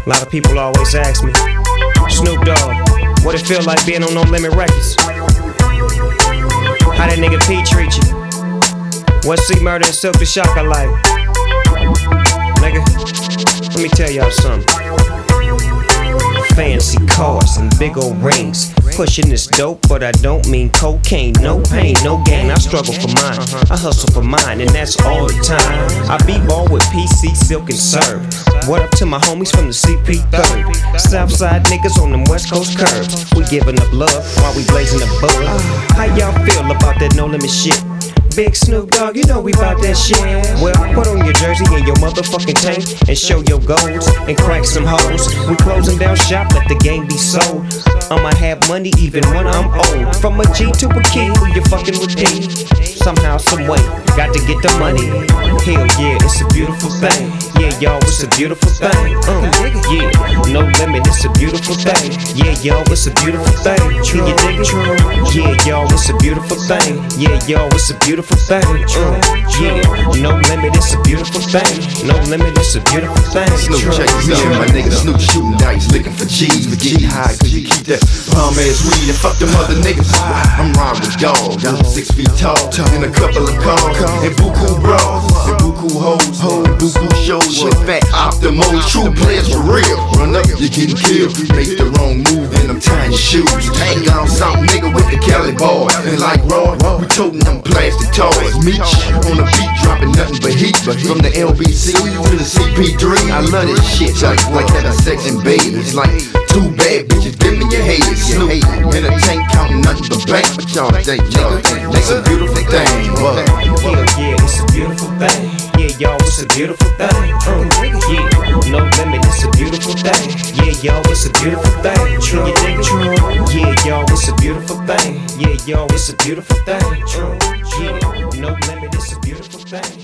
A lot of people always ask me, Snoop Dogg, what it feel like being on No Limit Records? How that nigga P treat you? What C-Murder and Silk the Shocker like? Nigga, let me tell y'all something. Fancy cars and big old rings. Pushing this dope, but I don't mean cocaine. No pain, no gain. I struggle for mine, I hustle for mine, and that's all the time. I b-ball with PC, Silk, and Serve. What up to my homies from the CP3rd? Southside niggas on them West Coast curves. We giving up love while we blazing the bud. How y'all feel about that No Limit shit? Big Snoop Dogg, you know we bout that shit. Well, put on your jersey and your motherfucking tank and show your goals and crack some hoes. We closing down shop, let the game be sold. I'ma have money even when I'm old. From a G to a king, who you fucking with P? Somehow, someway, got to get the money. Hell yeah, it's a beautiful thing. Yeah, y'all, it's a beautiful thing. Yeah, No Limit, it's a beautiful thing. Yeah, y'all, it's a beautiful thing. Can you dig it? Yeah, y'all, it's a beautiful thing. Yeah, y'all, it's a beautiful thing. Yeah, No Limit, it's a beautiful thing. No Limit, it's a beautiful thing. Snoop, check this out, my nigga Snoop shooting dice, looking for G's. We get high cause you keep that palm ass weed and fuck them other niggas. I'm riding with dogs, 6 feet tall, in a couple of cars, and buku bras, and buku hoes, and buku shows with fat optimals. True players for real. Run up, you're getting killed. Make the wrong move in them tiny shoes. Hang on some nigga with the Cali boy, and like Raw, we toting them plastic toys. Meech on the beat, dropping nothing but heat. From the LBC to the CP3, I love this shit. Like having sex and baby. It's like two bad bitches giving your head. Snoop in a tank counting nothing but bank. But y'all think, that's a beautiful thing. Yeah, it's a beautiful thing. Yeah, y'all, it's a beautiful thing. Yeah, No Limit, it's a beautiful thing. Yeah, y'all, it's a beautiful thing. Can you dig it? Yeah, y'all, it's a beautiful thing. Yeah, y'all, it's a beautiful thing. Yeah, No Limit, it's a beautiful thing.